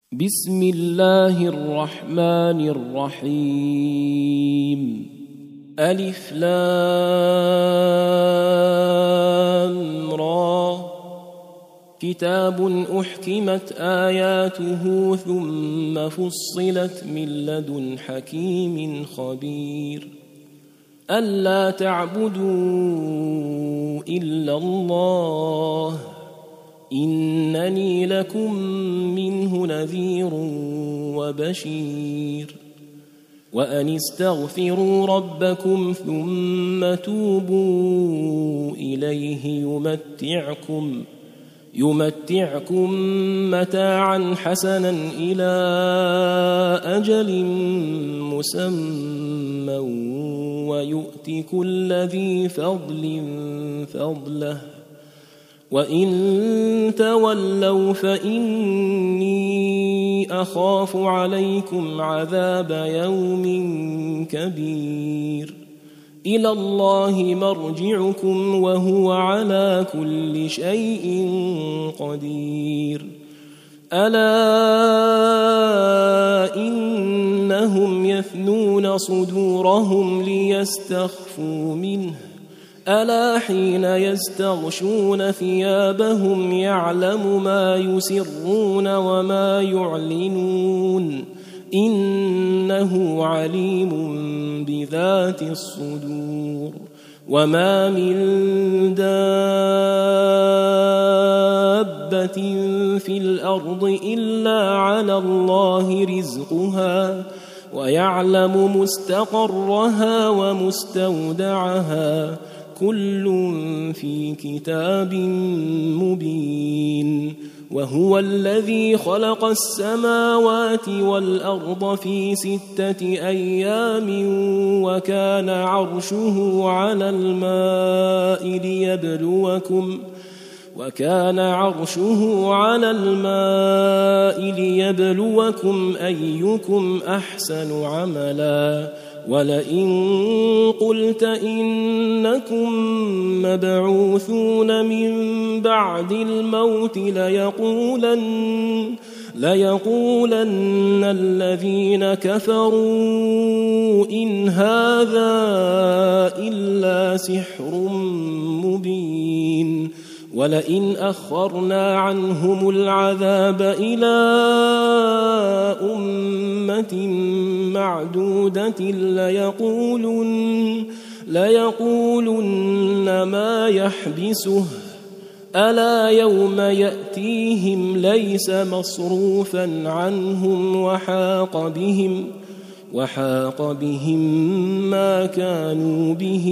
بسم الله الرحمن الرحيم ألف لام را كتاب أحكمت آياته ثم فصلت من لدن حكيم خبير ألا تعبدوا إلا الله إنني لكم منه نذير وبشير وأن استغفروا ربكم ثم توبوا إليه يمتعكم متاعا حسنا إلى أجل مسمى ويؤت كل ذي فضل فضله وإن تولوا فإني أخاف عليكم عذاب يوم كبير إلى الله مرجعكم وهو على كل شيء قدير ألا إنهم يثنون صدورهم ليستخفوا منه ألا حين يستغشون ثيابهم يعلم ما يسرون وما يعلنون إنه عليم بذات الصدور وما من دابة في الأرض إلا على الله رزقها ويعلم مستقرها ومستودعها كل في كتاب مبين وهو الذي خلق السماوات والأرض في 6 أيام وكان عرشه على الماء ليبلوكم أيكم أحسن عملا ولئن قلت إنكم مبعوثون من بعد الموت ليقولن الذين كفروا إن هذا إلا سحر مبين ولئن أخرنا عنهم العذاب إلى أمة معدودة ليقولن ما يحبسه ألا يوم يأتيهم ليس مصروفا عنهم وحاق بهم ما كانوا به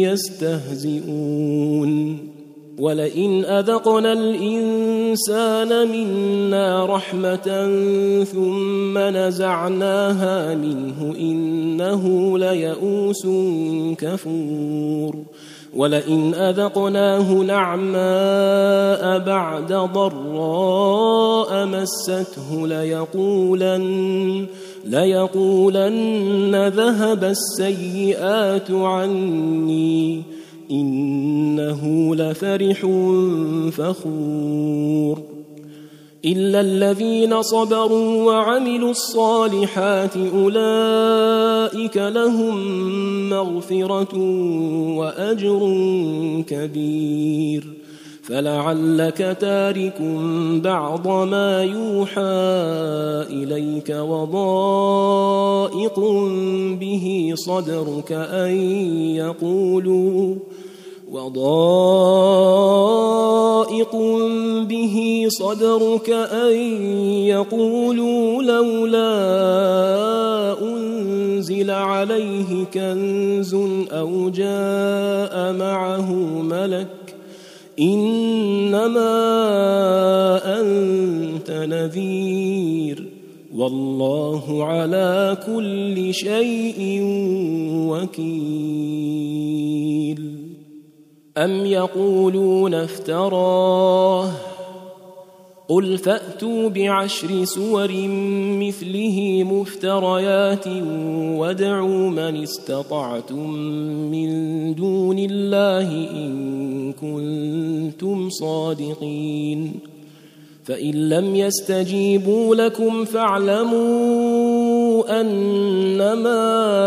يستهزئون ولئن أذقنا الإنسان منا رحمة ثم نزعناها منه إنه ليئوس كفور ولئن أذقناه نعماء بعد ضراء مسته ليقولن ذهب السيئات عني إنه لفرح فخور إلا الذين صبروا وعملوا الصالحات أولئك لهم مغفرة وأجر كبير فلعلك تارك بعض ما يوحى إليك وضائق به صدرك أن يقولوا لولا أنزل عليه كنز أو جاء معه ملك إنما أنت نذير والله على كل شيء وكيل أم يقولون افتراه قل فأتوا ب10 سور مثله مفتريات وادعوا من استطعتم من دون الله إن كنتم صادقين فإن لم يستجيبوا لكم فاعلموا أنما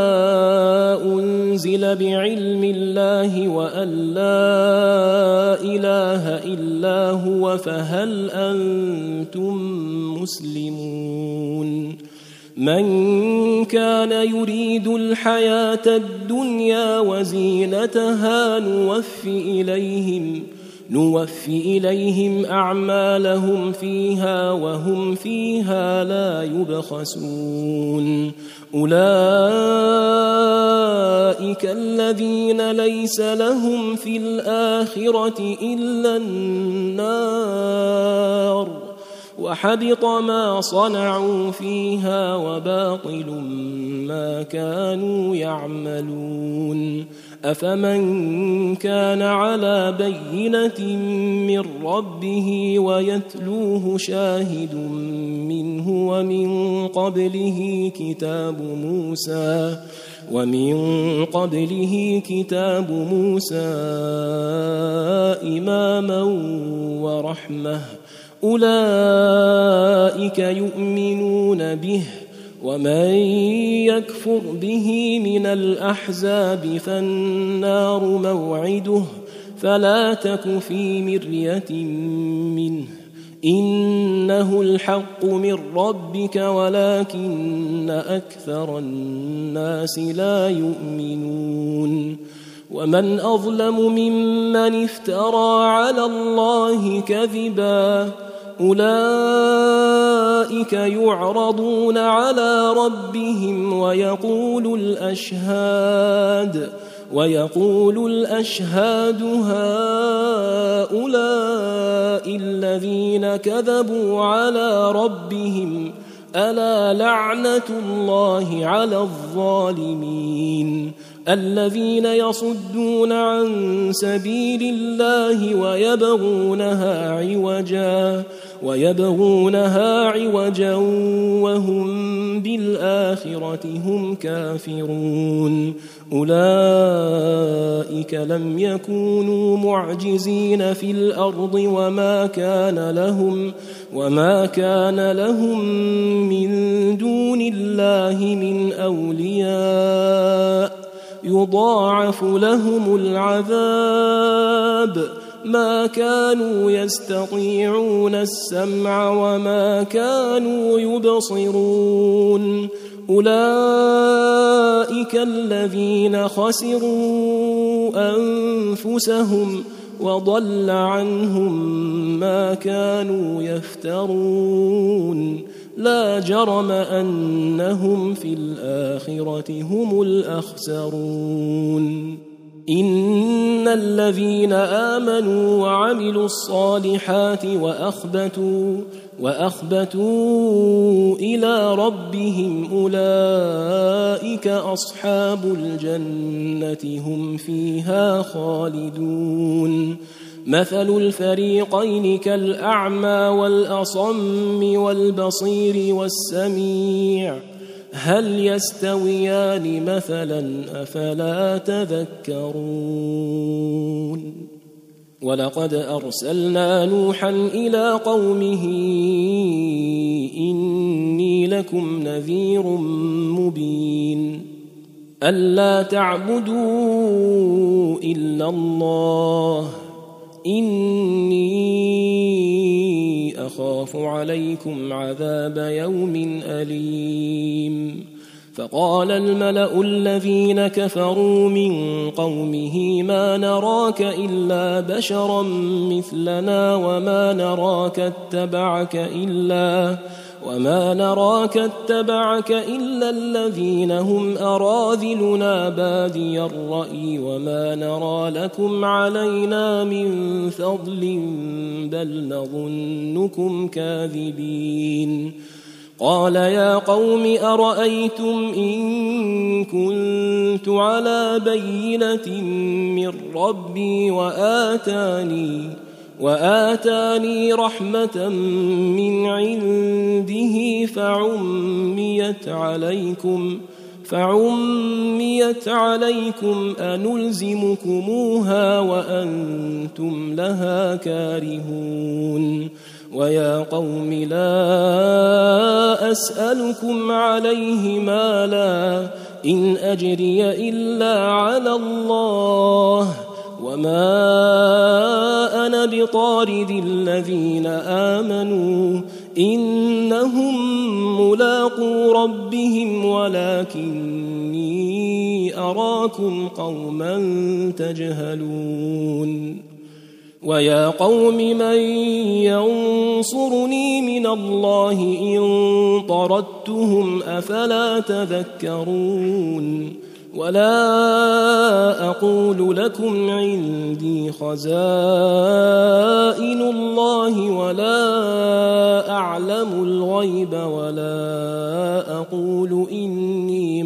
أنزل بعلم الله وأن لا إله إلا هو فهل أنتم مسلمون من كان يريد الحياة الدنيا وزينتها نوفي إليهم أعمالهم فيها وهم فيها لا يبخسون أولئك الذين ليس لهم في الآخرة إلا النار وحبط ما صنعوا فيها وباطل ما كانوا يعملون أفمن كان على بينة من ربه ويتلوه شاهد منه ومن قبله كتاب موسى إماما ورحمة أولئك يؤمنون به ومن يكفر به من الأحزاب فالنار موعده فلا تك في مرية منه إنه الحق من ربك ولكن أكثر الناس لا يؤمنون ومن أظلم ممن افترى على الله كذبا أولئك يعرضون على ربهم ويقول الأشهاد هؤلاء الذين كذبوا على ربهم ألا لعنة الله على الظالمين الذين يصدون عن سبيل الله ويبغونها عوجا وهم بالآخرة هم كافرون أولئك لم يكونوا معجزين في الأرض وما كان لهم من دون الله من أولياء يضاعف لهم العذاب ما كانوا يستطيعون السمع وما كانوا يبصرون أولئك الذين خسروا أنفسهم وضل عنهم ما كانوا يفترون لا جرم أنهم في الآخرة هم الأخسرون إن الذين آمنوا وعملوا الصالحات وأخبتوا إلى ربهم أولئك أصحاب الجنة هم فيها خالدون مثل الفريقين كالأعمى والأصم والبصير والسميع هل يستويان مثلا أفلا تذكرون ولقد أرسلنا نوحا إلى قومه إني لكم نذير مبين ألا تعبدوا إلا الله إني أخاف عليكم عذاب يوم أليم فقال الملأ الذين كفروا من قومه ما نراك إلا بشرا مثلنا وما نراك اتبعك إلا الذين هم أراذلنا بادي الرأي وما نرى لكم علينا من فضل بل نظنكم كاذبين قال يا قوم أرأيتم إن كنت على بينة من ربي وآتاني رحمة من عنده فعميت عليكم أنلزمكموها وأنتم لها كارهون ويا قوم لا أسألكم عليه مالا إن أجري إلا على الله وما أنا بطارد الذين آمنوا إنهم ملاقو ربهم ولكني أراكم قوما تجهلون ويا قوم من ينصرني من الله إن طردتهم أفلا تذكرون ولا أقول لكم عندي خزائن الله ولا أعلم الغيب ولا أقول إني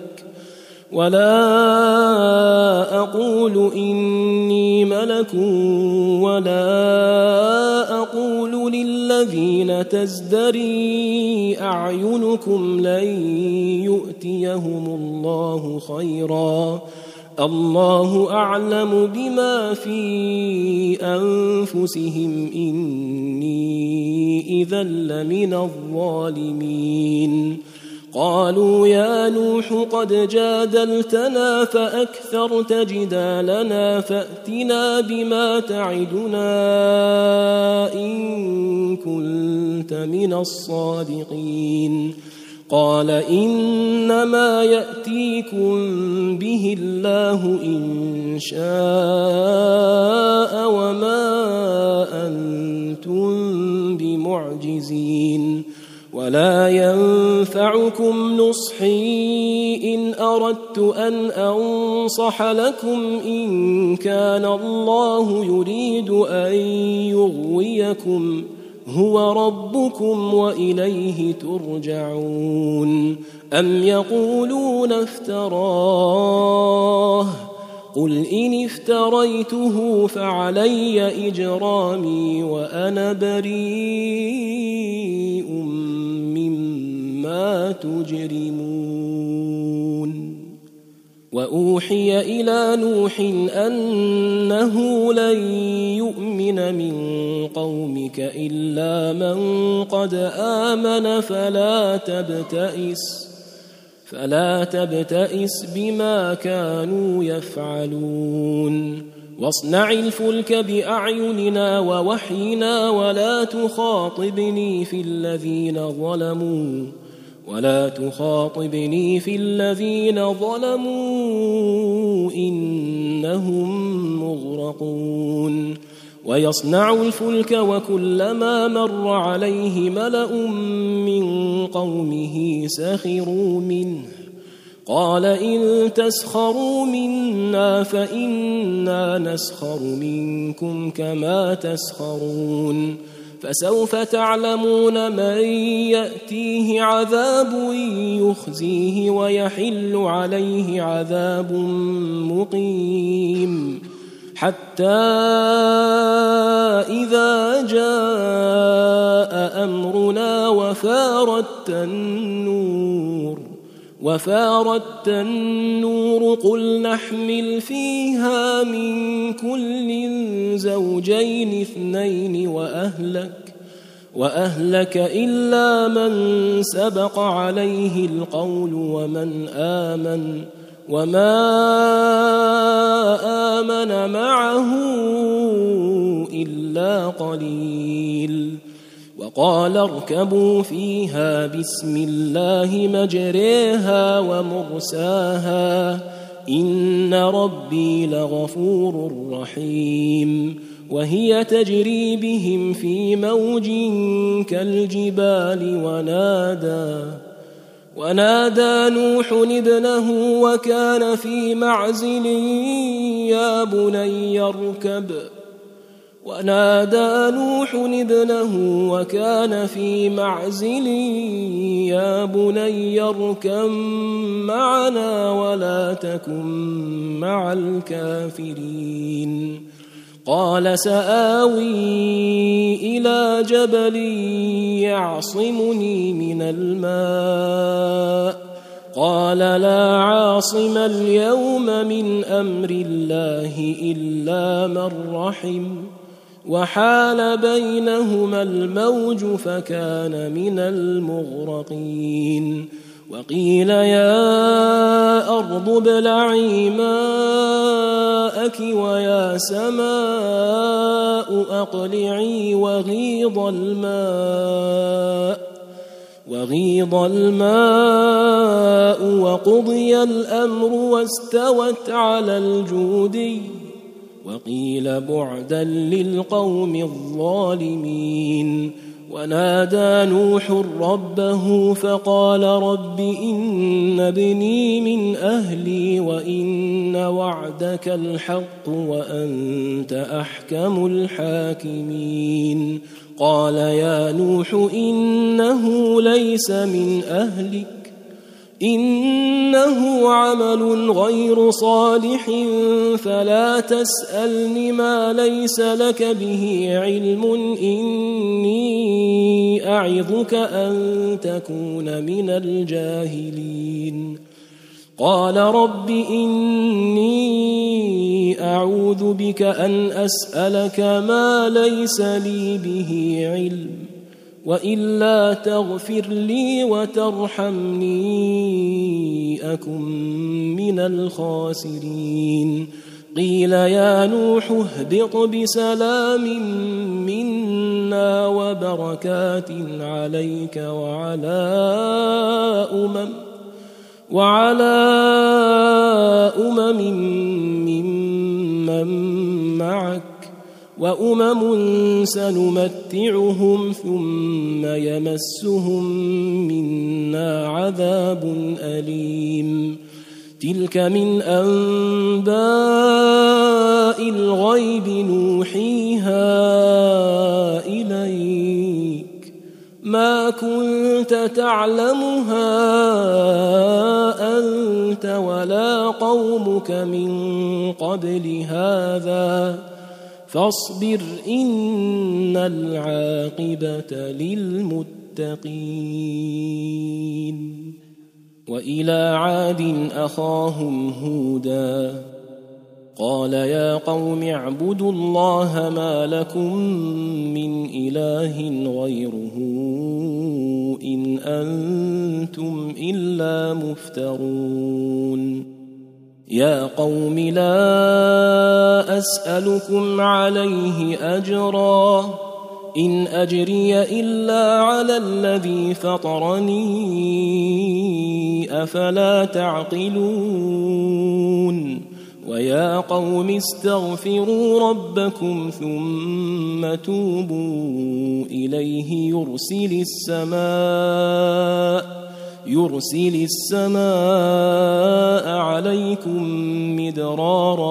ملك ولا أقول للذين تزدري أعينكم لن يؤتيهم الله خيرا الله أعلم بما في أنفسهم إني إذا لمن الظالمين قالوا يا نوح قد جادلتنا فأكثرت جدالنا فأتنا بما تعدنا إن كنت من الصادقين قال إنما يأتيكم به الله إن شاء وما أنتم بمعجزين ولا ينفعكم نصحي إن أردت أن أنصح لكم إن كان الله يريد أن يغويكم هو ربكم وإليه ترجعون أم يقولون افتراه قل إن افتريته فعلي إجرامي وأنا بريء مما تجرمون وأوحي إلى نوح أنه لن يؤمن من قومك إلا من قد آمن فلا تبتئس بما كانوا يفعلون واصنع الفلك بأعيننا ووحينا ولا تخاطبني في الذين ظلموا إنهم مغرقون ويصنع الفلك وكلما مر عليه ملأ من قومه سخروا منه قال إن تسخروا منا فإنا نسخر منكم كما تسخرون فسوف تعلمون من يأتيه عذاب يخزيه ويحل عليه عذاب مقيم حتى إذا جاء أمرنا وفارت النور قل نحمل فيها من كل زوجين اثنين وأهلك إلا من سبق عليه القول ومن آمن وما آمن معه إلا قليل وقال اركبوا فيها بسم الله مجريها ومرساها إن ربي لغفور رحيم وهي تجري بهم في موج كالجبال ونادى نوح ابنه وكان في معزل يا بني اركب معنا ولا تكن مع الكافرين قال سآوي إلى جبل يعصمني من الماء قال لا عاصم اليوم من أمر الله إلا من رحم وحال بينهما الموج فكان من المغرقين وقيل يا أرض ابلعي ماءك ويا سماء أقلعي وغيض الماء وقضي الأمر واستوت على الجودي وقيل بعدا للقوم الظالمين ونادى نوح ربه فقال رب إن ابني من أهلي وإن وعدك الحق وأنت أحكم الحاكمين قال يا نوح إنه ليس من أهلك إنه عمل غير صالح فلا تسألني ما ليس لك به علم إني أعظك أن تكون من الجاهلين قال رب إني أعوذ بك أن أسألك ما ليس لي به علم وإلا تغفر لي وترحمني أكن من الخاسرين قيل يا نوح اهبط بسلام منا وبركات عليك وعلى أمم ممن معك وأمم سنمتعهم ثم يمسهم منا عذاب أليم تلك من أنباء الغيب نوحيها إليك ما كنت تعلمها أنت ولا قومك من قبل هذا فاصبر إن العاقبة للمتقين وإلى عاد أخاهم هودا قال يا قوم اعبدوا الله ما لكم من إله غيره إن أنتم إلا مفترون يا قوم لا أسألكم عليه أجرا إن أجري إلا على الذي فطرني أفلا تعقلون ويا قوم استغفروا ربكم ثم توبوا إليه يرسل السماء عليكم مدرارا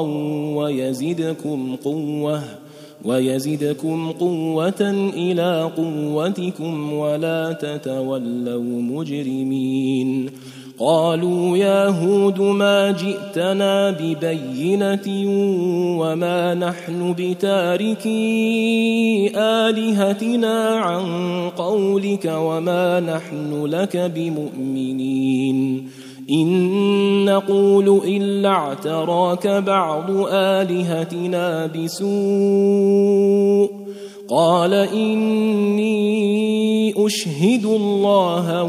ويزدكم قوة إلى قوتكم ولا تتولوا مجرمين قالوا يا هود ما جئتنا ببينة وما نحن بتاركي آلهتنا عن قولك وما نحن لك بمؤمنين إن نقول إلا اعتراك بعض آلهتنا بسوء قال إني أشهد الله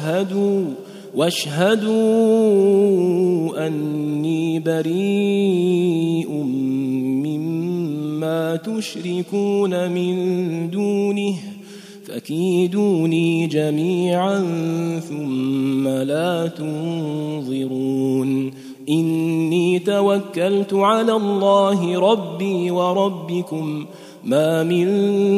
واشهدوا أني بريء مما تشركون من دونه فكيدوني جميعا ثم لا تنظرون إني توكلت على الله ربي وربكم ما من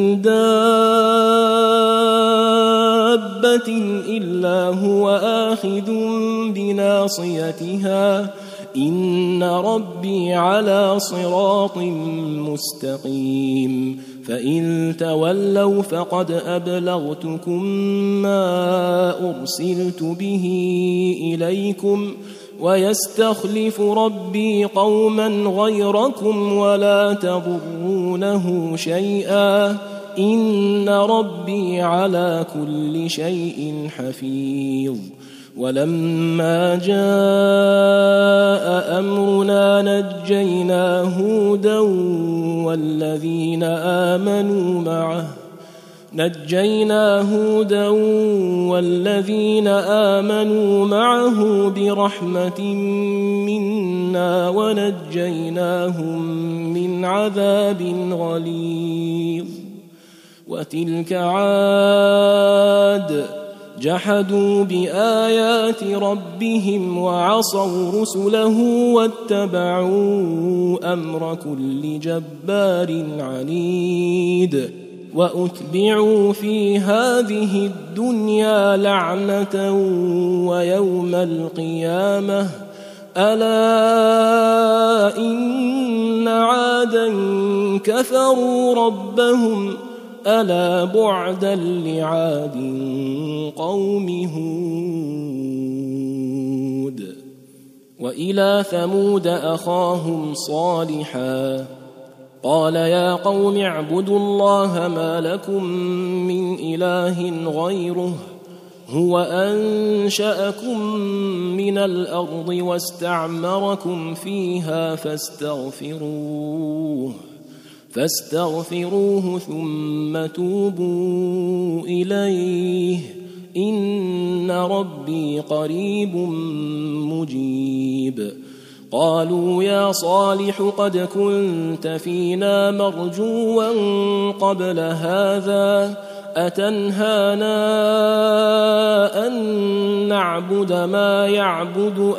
دابة إلا هو آخذ بناصيتها إن ربي على صراط مستقيم فإن تولوا فقد أبلغتكم ما أرسلت به إليكم ويستخلف ربي قوما غيركم ولا تضرونه شيئا إن ربي على كل شيء حفيظ ولما جاء أمرنا نجينا هودا والذين آمنوا معه برحمة منا ونجيناهم من عذاب غليظ. وتلك عاد جحدوا بآيات ربهم وعصوا رسله واتبعوا أمر كل جبار عنيد. وأتبعوا في هذه الدنيا لعنة ويوم القيامة ألا إن عادا كفروا ربهم ألا بعدا لعاد قوم هود. وإلى ثمود أخاهم صالحا قال يا قوم اعبدوا الله ما لكم من إله غيره هو أنشأكم من الأرض واستعمركم فيها فاستغفروه ثم توبوا إليه إن ربي قريب مجيب. قالوا يا صالح قد كنت فينا مرجوا قبل هذا أتنهانا أن نعبد ما يعبد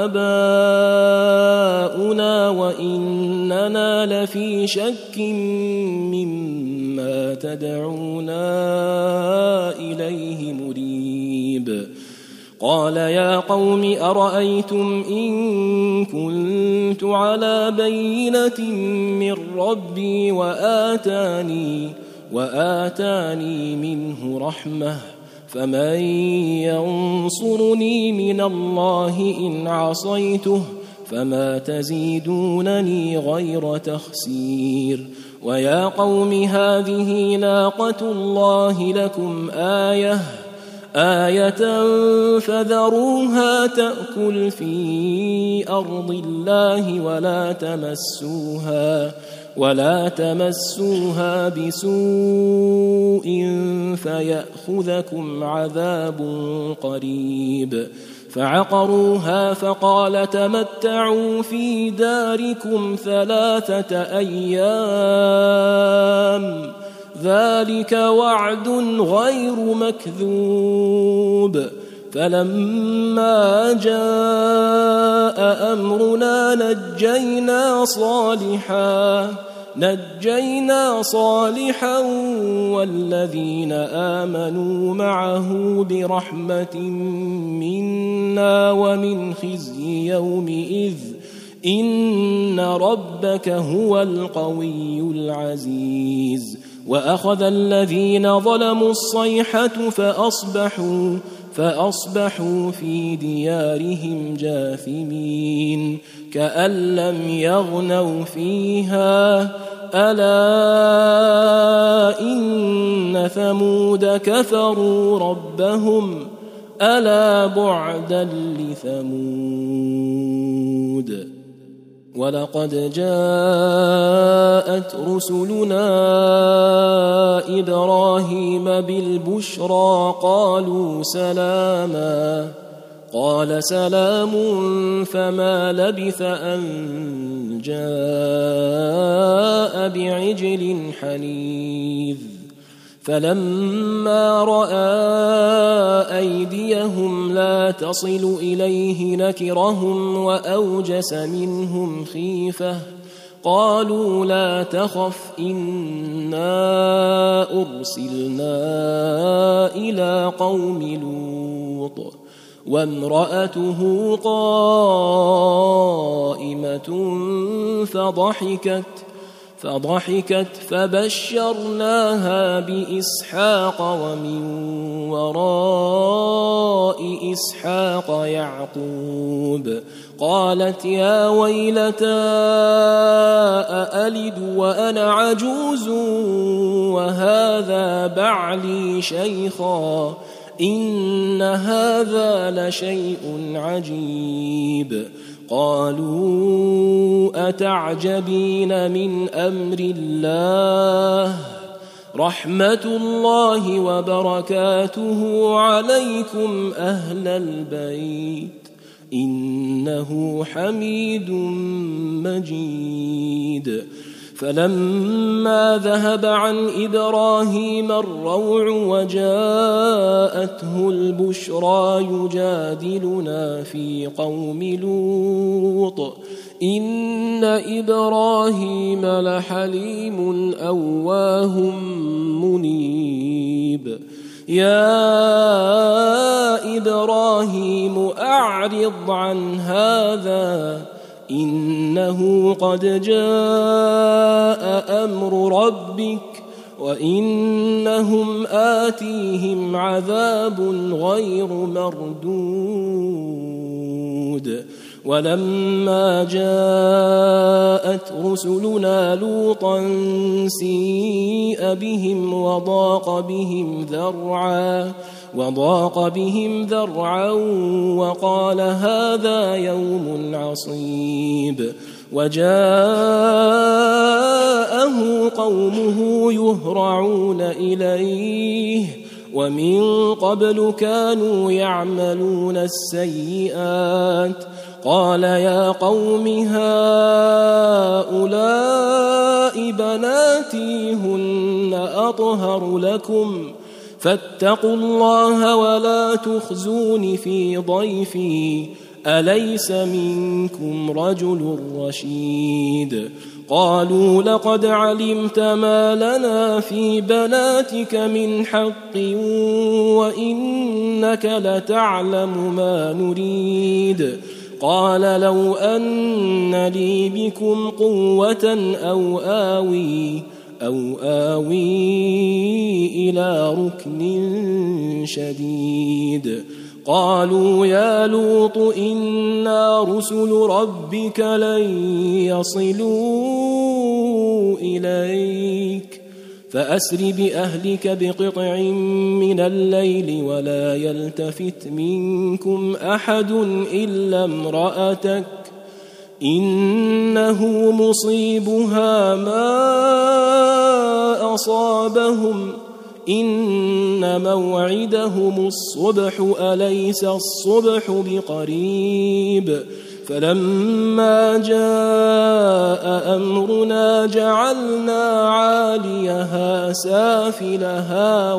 آباؤنا وإننا لفي شك مما تدعونا إليه مريب. قال يا قوم أرأيتم إن كنت على بينة من ربي وآتاني منه رحمة فمن ينصرني من الله إن عصيته فما تزيدونني غير تخسير. ويا قوم هذه ناقة الله لكم آية فذروها تأكل في أرض الله ولا تمسوها بسوء فيأخذكم عذاب قريب. فعقروها فقال تمتعوا في داركم 3 أيام ذلك وعد غير مكذوب. فلما جاء أمرنا نجينا صالحا والذين آمنوا معه برحمة منا ومن خزي يومئذ إن ربك هو القوي العزيز. وأخذ الذين ظلموا الصيحة فأصبحوا في ديارهم جاثمين كأن لم يغنوا فيها ألا إن ثمود كفروا ربهم ألا بعدا لثمود. ولقد جاءت رسلنا إبراهيم بالبشرى قالوا سلاما قال سلام فما لبث أن جاء بعجل حنيذ. فلما رأى أيديهم لا تصل إليه نكرهم وأوجس منهم خيفة قالوا لا تخف إنا أرسلنا إلى قوم لوط وامرأته قائمة فضحكت فبشرناها بإسحاق ومن وراء إسحاق يعقوب. قالت يا ويلتى أألد وأنا عجوز وهذا بعلي شيخا إن هذا لشيء عجيب قالوا أتعجبين من أمر الله رحمة الله وبركاته عليكم أهل البيت إنه حميد مجيد فلما ذهب عن إبراهيم الروع وجاءته البشرى يجادلنا في قوم لوط إن إبراهيم لحليم أواه منيب يا إبراهيم أعرض عن هذا إنه قد جاء أمر ربك وإنهم آتيهم عذاب غير مردود ولما جاءت رسلنا لوطا سيء بهم وضاق بهم ذرعا وقال هذا يوم عصيب وجاءه قومه يهرعون إليه ومن قبل كانوا يعملون السيئات قال يا قوم هؤلاء بناتي هن أطهر لكم فاتقوا الله ولا تخزون في ضيفي أليس منكم رجل رشيد قالوا لقد علمت ما لنا في بناتك من حق وإنك لتعلم ما نريد قال لو أن لي بكم قوة أو آوي إلى ركن شديد قالوا يا لوط إنا رسل ربك لن يصلوا إليك فأسر بأهلك بقطع من الليل ولا يلتفت منكم أحد إلا امرأتك إنه مصيبها ما أصابهم إن موعدهم الصبح أليس الصبح بقريب فلما جاء أمرنا جعلنا عاليها سافلها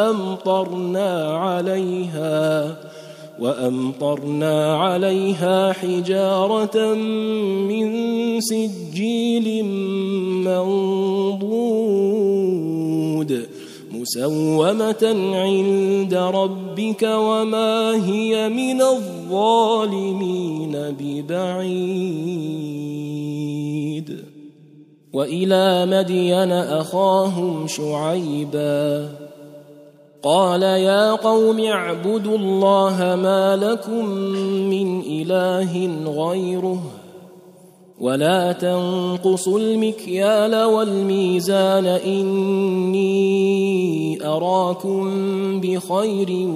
وأمطرنا عليها حجارة من سجيل منضود مسومة عند ربك وما هي من الظالمين ببعيد وإلى مدين أخاهم شعيبا قال يا قوم اعبدوا الله ما لكم من إله غيره ولا تنقصوا المكيال والميزان إني أراكم بخير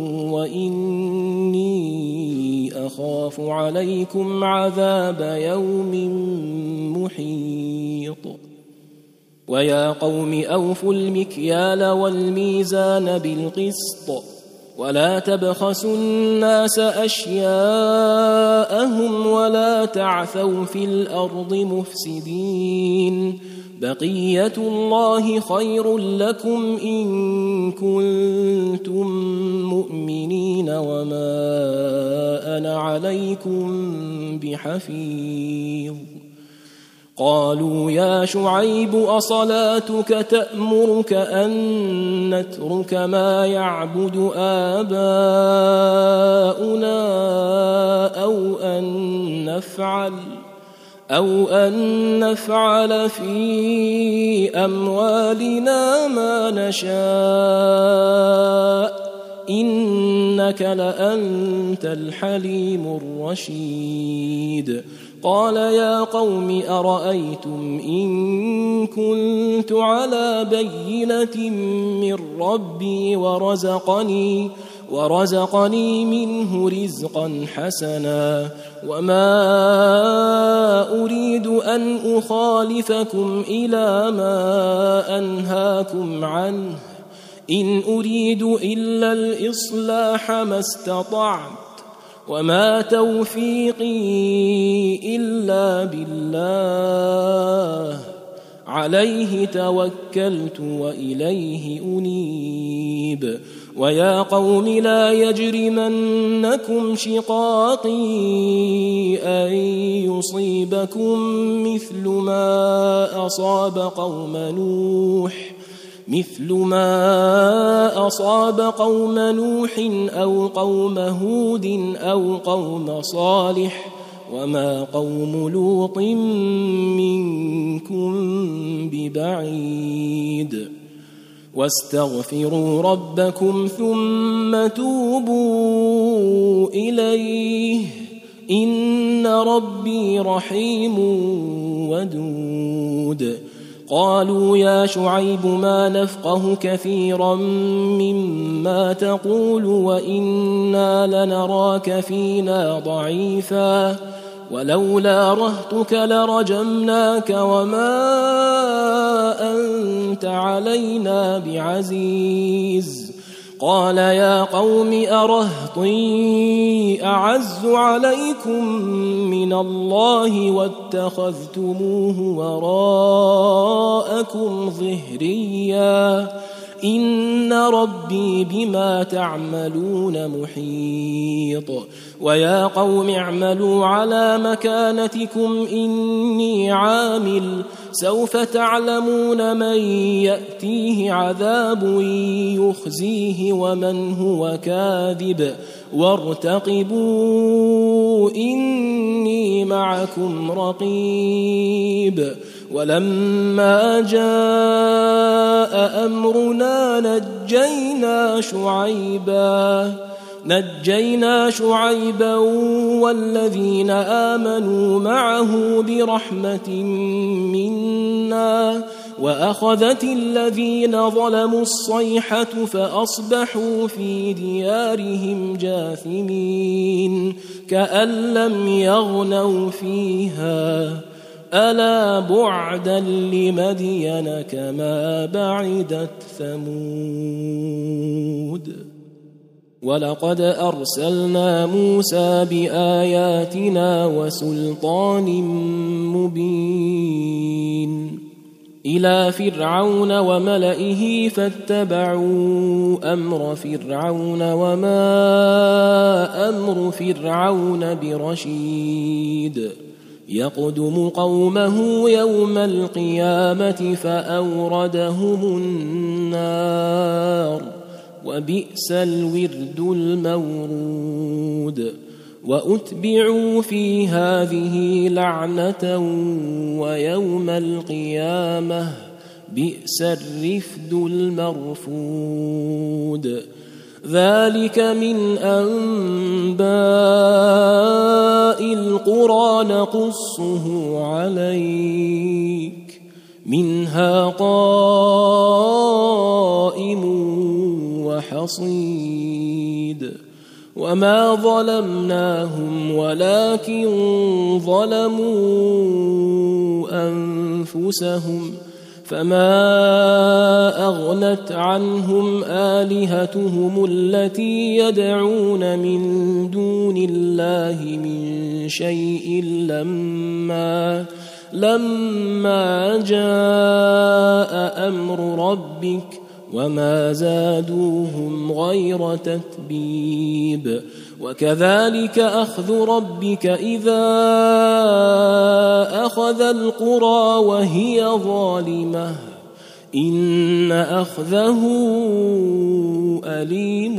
وإني أخاف عليكم عذاب يوم محيط ويا قوم أوفوا المكيال والميزان بالقسط ولا تبخسوا الناس أشياءهم ولا تعثوا في الأرض مفسدين بقية الله خير لكم إن كنتم مؤمنين وما أنا عليكم بحفيظ قالوا يا شعيب أصلاتك تأمرك أن نترك ما يعبد آباؤنا أو أن نفعل في أموالنا ما نشاء إنك لأنت الحليم الرشيد قال يا قوم أرأيتم إن كنت على بينة من ربي ورزقني منه رزقا حسنا وما أريد أن أخالفكم إلى ما أنهاكم عنه إن أريد إلا الإصلاح ما استطعت وما توفيقي إلا بالله عليه توكلت وإليه أنيب ويا قوم لا يجرمنكم شقاقي أن يصيبكم مثل ما أصاب قوم نوح أو قوم هود أو قوم صالح وما قوم لوط منكم ببعيد واستغفروا ربكم ثم توبوا إليه إن ربي رحيم ودود قالوا يا شعيب ما نفقه كثيرا مما تقول وإنا لنراك فينا ضعيفا ولولا رهطك لرجمناك وما أنت علينا بعزيز قال يا قوم أرهطي أعز عليكم من الله واتخذتموه وراءكم ظهريا إن ربي بما تعملون محيط ويا قوم اعملوا على مكانتكم إني عامل سوف تعلمون من يأتيه عذاب يخزيه ومن هو كاذب وارتقبوا إني معكم رقيب ولما جاء أمرنا نجينا شعيبا والذين آمنوا معه برحمة منا وأخذت الذين ظلموا الصيحة فأصبحوا في ديارهم جاثمين كأن لم يغنوا فيها ألا بعدا لمدين كما بعدت ثمود ولقد أرسلنا موسى بآياتنا وسلطان مبين إلى فرعون وملئه فاتبعوا أمر فرعون وما أمر فرعون برشيد يقدم قومه يوم القيامة فأوردهم النار وبئس الورد المورود وأتبعوا في هذه لعنة ويوم القيامة بئس الرفد المرفود ذلك من أنباء القرى نقصه عليك منها قائم وحصيد وما ظلمناهم ولكن ظلموا أنفسهم فما أغنت عنهم آلهتهم التي يدعون من دون الله من شيء لما جاء أمر ربك وما زادوهم غير تتبيب وكذلك أخذ ربك إذا أخذ القرى وهي ظالمة إن أخذه أليم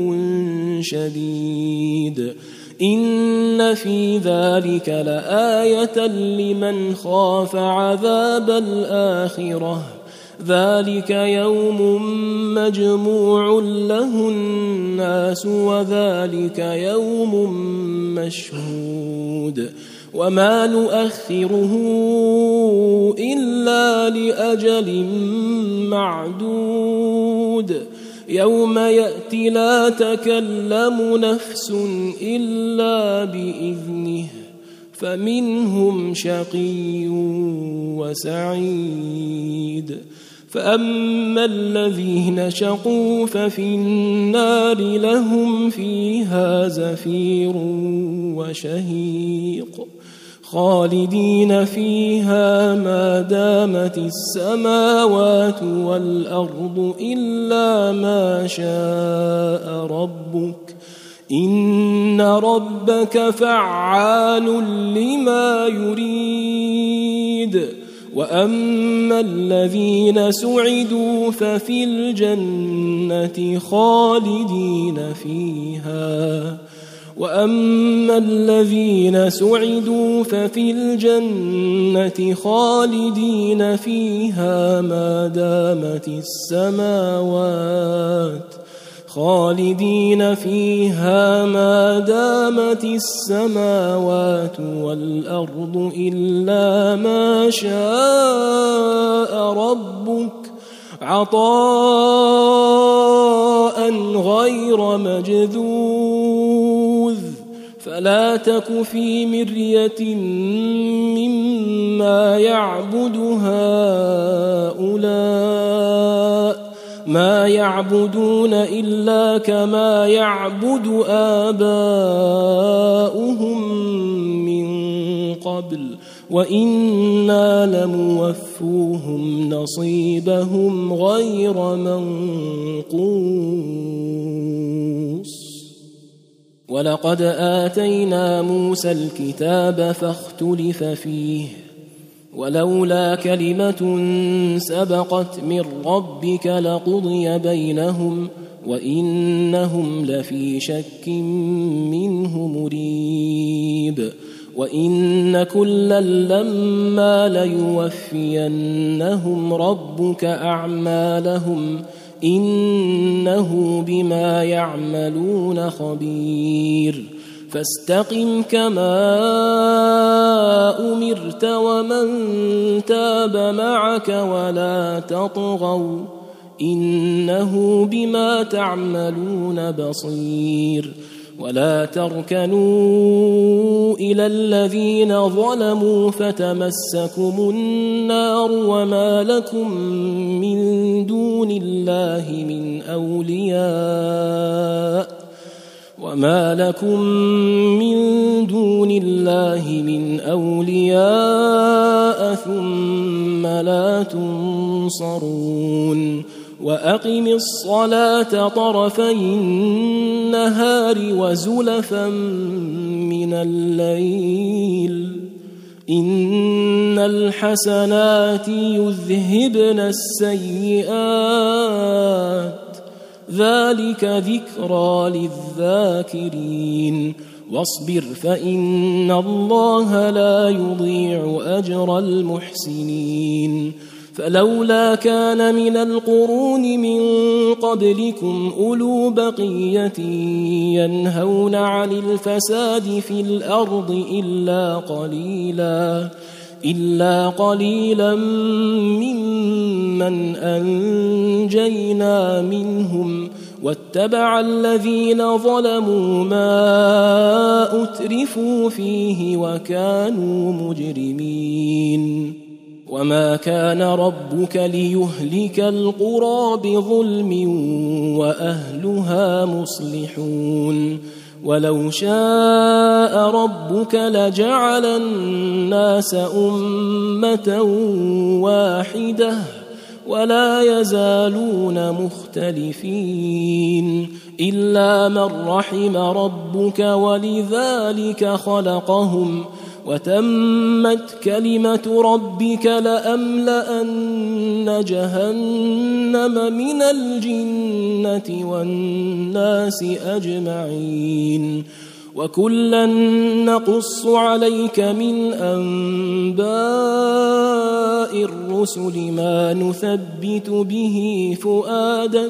شديد إن في ذلك لآية لمن خاف عذاب الآخرة ذلك يوم مجموع له الناس وذلك يوم مشهود وما نؤخره إلا لأجل معدود يوم يأتي لا تكلم نفس إلا بإذنه فمنهم شقي وسعيد فأما الذين شقوا ففي النار لهم فيها زفير وشهيق خالدين فيها ما دامت السماوات والأرض إلا ما شاء ربك إن ربك فعال لما يريد وأما الذين سعدوا ففي الجنة خالدين فيها وأما الذين سعدوا ففي الجنة خالدين فيها ما دامت السماوات والأرض إلا ما شاء ربك عطاء غير مجذوذ فلا تك في مرية مما يعبد هؤلاء ما يعبدون إلا كما يعبد آباؤهم من قبل وإنا لموفوهم نصيبهم غير منقوص ولقد آتينا موسى الكتاب فاختلف فيه ولولا كلمة سبقت من ربك لقضي بينهم وإنهم لفي شك منه مريب وإن كلا لما ليوفينهم ربك أعمالهم إنه بما يعملون خبير فاستقم كما أمرت ومن تاب معك ولا تطغوا إنه بما تعملون بصير ولا تركنوا إلى الذين ظلموا فتمسكم النار وما لكم من دون الله من أولياء ثم لا تنصرون وأقم الصلاة طرفي النهار وزلفا من الليل إن الحسنات يذهبن السيئات ذلك ذكرى للذاكرين واصبر فإن الله لا يضيع أجر المحسنين فلولا كان من القرون من قبلكم أولو بقية ينهون عن الفساد في الأرض إلا قليلا ممن أنجينا منهم واتبع الذين ظلموا ما أترفوا فيه وكانوا مجرمين وما كان ربك ليهلك القرى بظلم وأهلها مصلحون ولو شاء ربك لجعل الناس أمة واحدة ولا يزالون مختلفين إلا من رحم ربك ولذلك خلقهم وتمت كلمة ربك لأملأن جهنم من الجنة والناس أجمعين وكلا نقص عليك من أنباء الرسل ما نثبت به فؤادك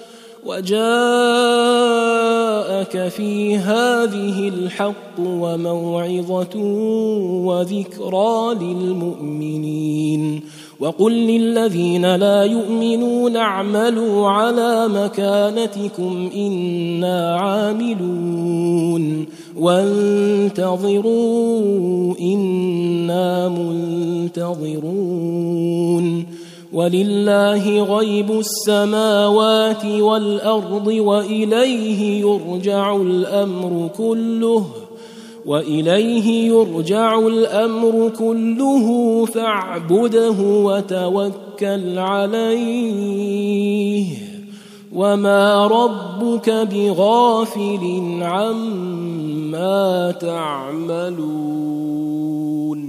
وجاءك في هذه الحق وموعظة وذكرى للمؤمنين وقل للذين لا يؤمنون اعملوا على مكانتكم إنا عاملون وانتظروا إنا منتظرون ولله غيب السماوات والأرض وإليه يرجع الأمر كله فاعبده وتوكل عليه وما ربك بغافل عما تعملون.